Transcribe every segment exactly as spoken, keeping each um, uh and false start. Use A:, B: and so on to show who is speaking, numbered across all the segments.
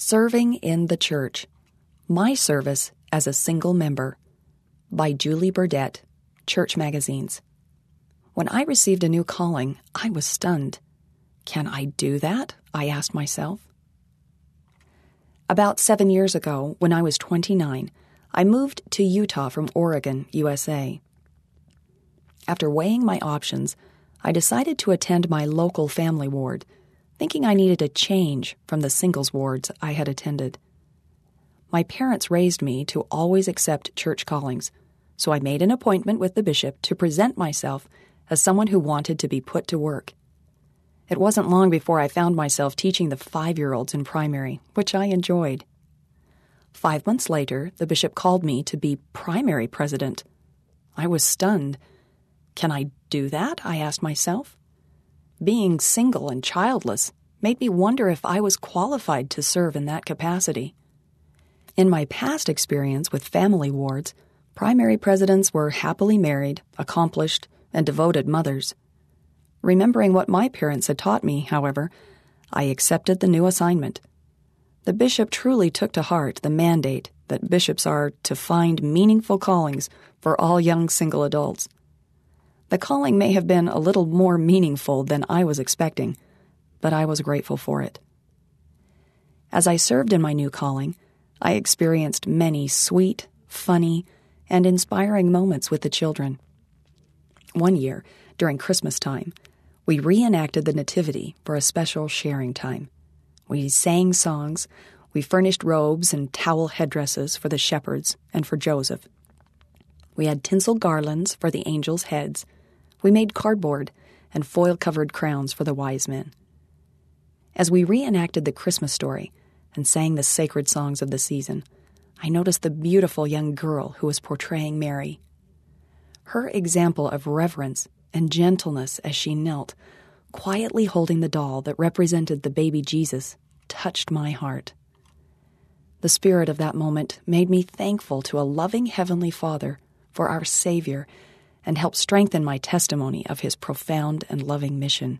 A: Serving in the Church. My Service as a Single Member by Julie Burdett, Church Magazines. When I received a new calling, I was stunned. Can I do that? I asked myself. About seven years ago, when I was twenty-nine, I moved to Utah from Oregon, U S A. After weighing my options, I decided to attend my local family ward, thinking I needed a change from the singles wards I had attended. My parents raised me to always accept church callings, so I made an appointment with the bishop to present myself as someone who wanted to be put to work. It wasn't long before I found myself teaching the five-year-olds in primary, which I enjoyed. Five months later, the bishop called me to be primary president. I was stunned. Can I do that? I asked myself. Being single and childless made me wonder if I was qualified to serve in that capacity. In my past experience with family wards, primary presidents were happily married, accomplished, and devoted mothers. Remembering what my parents had taught me, however, I accepted the new assignment. The bishop truly took to heart the mandate that bishops are to find meaningful callings for all young single adults. The calling may have been a little more meaningful than I was expecting, but I was grateful for it. As I served in my new calling, I experienced many sweet, funny, and inspiring moments with the children. One year, during Christmas time, we reenacted the Nativity for a special sharing time. We sang songs, we furnished robes and towel headdresses for the shepherds and for Joseph. We had tinsel garlands for the angels' heads. We made cardboard and foil-covered crowns for the wise men. As we reenacted the Christmas story and sang the sacred songs of the season, I noticed the beautiful young girl who was portraying Mary. Her example of reverence and gentleness as she knelt, quietly holding the doll that represented the baby Jesus, touched my heart. The spirit of that moment made me thankful to a loving Heavenly Father for our Savior and helped strengthen my testimony of His profound and loving mission.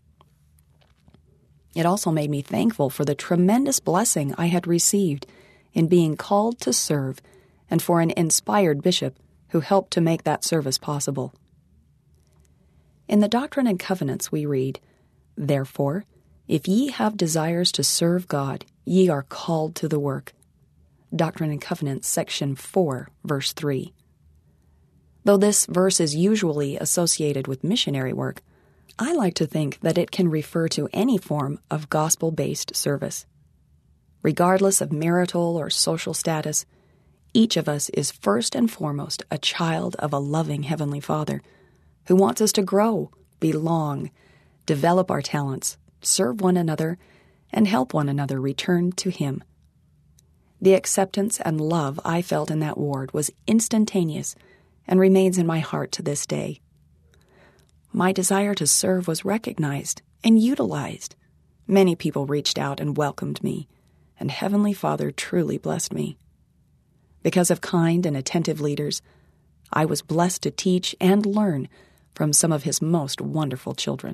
A: It also made me thankful for the tremendous blessing I had received in being called to serve and for an inspired bishop who helped to make that service possible. In the Doctrine and Covenants we read, "Therefore, if ye have desires to serve God, ye are called to the work." Doctrine and Covenants, section four, verse three. Though this verse is usually associated with missionary work, I like to think that it can refer to any form of gospel-based service. Regardless of marital or social status, each of us is first and foremost a child of a loving Heavenly Father who wants us to grow, belong, develop our talents, serve one another, and help one another return to Him. The acceptance and love I felt in that ward was instantaneous and remains in my heart to this day. My desire to serve was recognized and utilized. Many people reached out and welcomed me, and Heavenly Father truly blessed me. Because of kind and attentive leaders, I was blessed to teach and learn from some of His most wonderful children.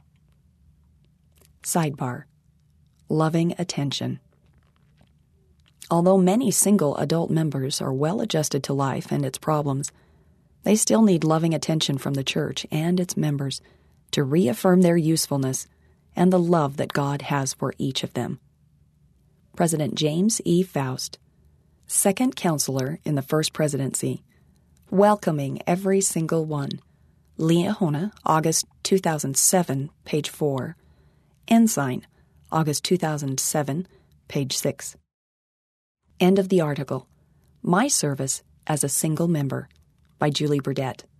A: Sidebar: Loving attention. Although many single adult members are well adjusted to life and its problems, they still need loving attention from the church and its members to reaffirm their usefulness and the love that God has for each of them. President James E. Faust, second counselor in the First Presidency, welcoming every single one. Liahona, August two thousand seven, page four. Ensign, August two thousand seven, page six. End of the article. My Service as a Single Member by Julie Burdett.